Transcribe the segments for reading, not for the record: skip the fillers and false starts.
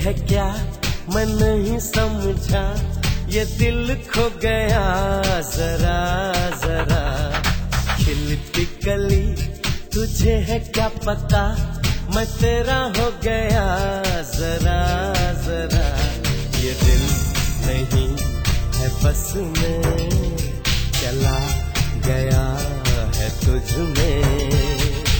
है क्या मैं नहीं समझा, ये दिल खो गया जरा जरा। खिलती कली तुझे है क्या पता, मैं तेरा हो गया जरा जरा। ये दिल नहीं है बस में, चला गया है तुझ में।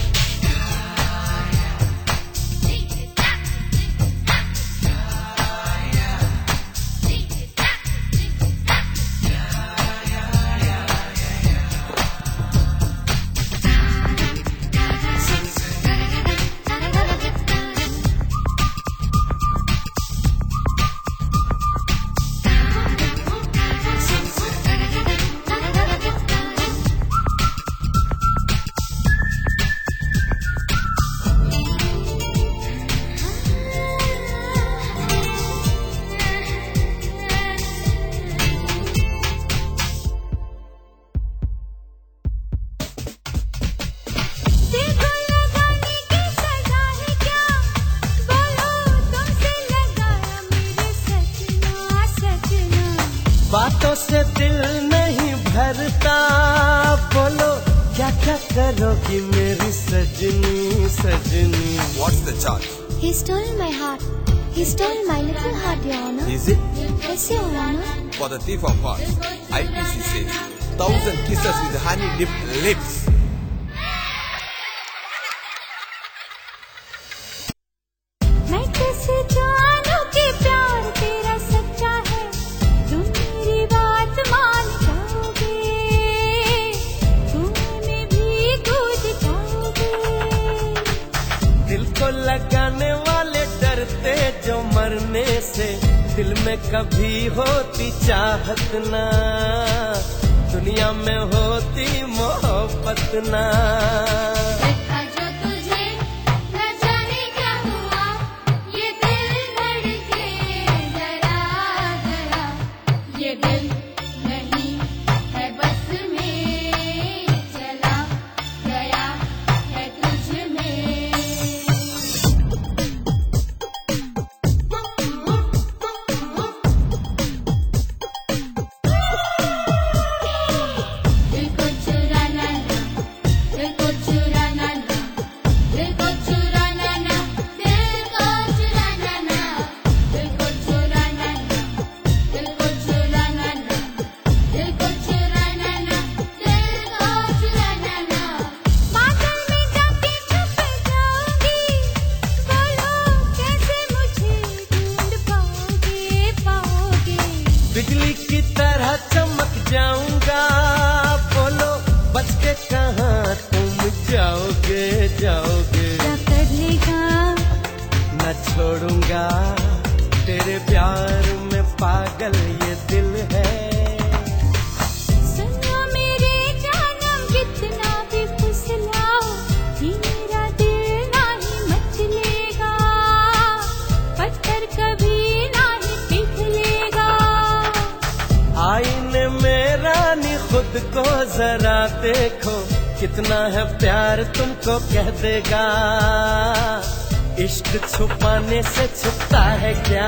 बातों से दिल नहीं भरता, बोलो क्या क्या करोगी मेरी सजनी सजनी। What's the charge? He stole my heart. He stole my little heart, Your Honor. Is it? Yes, Your Honor. For the thief of hearts, IPC says 1,000 kisses with honey-dipped lips. मैं कैसे जानूं कि प्यार तेरा सच्चा है, तुम मेरी बात मान जाओगे, कुएं में भी कूद जाओगे। दिल को लगाने वाले डरते जो मरने से, दिल में कभी होती चाहत ना, दुनिया में होती मोहब्बत ना। बिजली की तरह चमक जाऊंगा, बोलो बच के कहाँ तुम जाओगे जाओगे। कर लेगा न छोड़ूंगा तेरे प्यार में पागल ये दिल है। सुनो मेरे जानम कितना भी फुसलाओ, ये मेरा दिल नहीं मचलेगा, पत्थर कभी नहीं पिघलेगा। आईने में रानी खुद को जरा देखो, कितना है प्यार तुमको कह देगा। इश्क छुपाने से छुपता है क्या।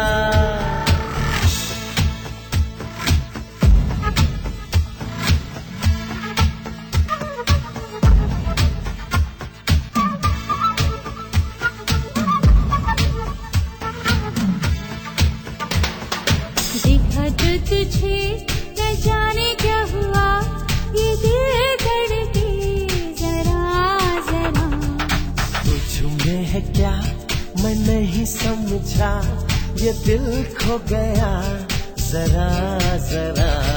देखा जो तुझे न जाने क्या हुआ, ये दिल धड़के जरा जरा। तुझ में है क्या मैं नहीं समझा, ये दिल खो गया जरा जरा।